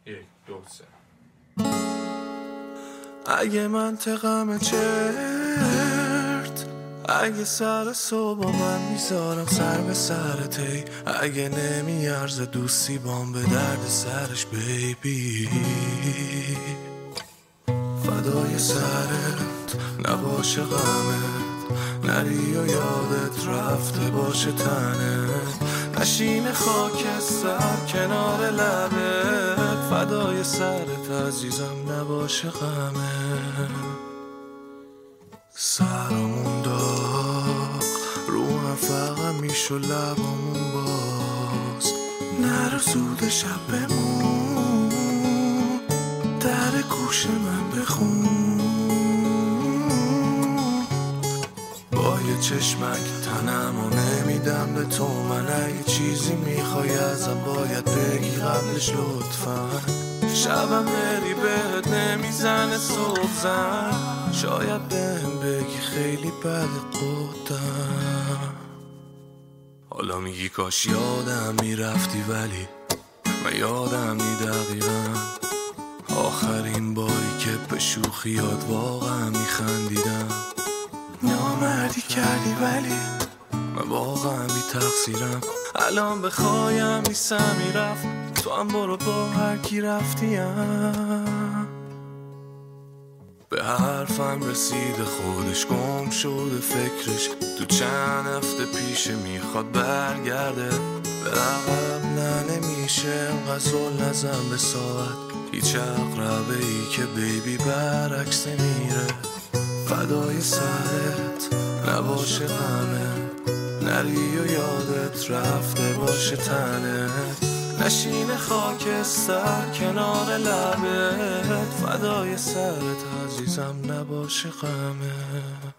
1 2 3 اگه منطقم چرت، اگه سر صبح من میذارم سر به سرت، اگه نمیارزه دوستی بام به درد سرش بیبی، فدای سرت نباشه غمت، نری و یادت رفته باشه تنت، نشین خاکستر کنار لبت، فدای سرت عزیزم نباشه غمت. سرمون داغ رو هم فقط میشو لبامون باز، نرو زود شب بمون، در گوش من بخون، با یه چشمک تنمو نمیدم به تو، من اگه چیزی میخوای ازم باید بگی قبلش لطفا، شبم بری بهت نمیزنه صبح زن، شاید بهم بگی خیلی بد قدم، حالا میگی کاش یادم میرفتی ولی من یادم نی دقیقا، آخرین باری که به شوخیات واقعا میخندیدم، نامردی کردی ولی من واقعا بی تقصیرم، الان بخوایم نیستم میرفت، تو هم برو با هر کی رفتیم، به حرفم رسیده خودش گم شده فکرش، تو چند هفته پیش میخواد برگرده، به عقب نمیشه غزل نزن به ساعت، هیچ عقربه ای که بیبی برعکس میره، فدای سرت نباشه غمت، نری و یادت رفته باشه تنت، نشین خاکستر کنار لبت، فدای سرت عزیزم نباشه غمت.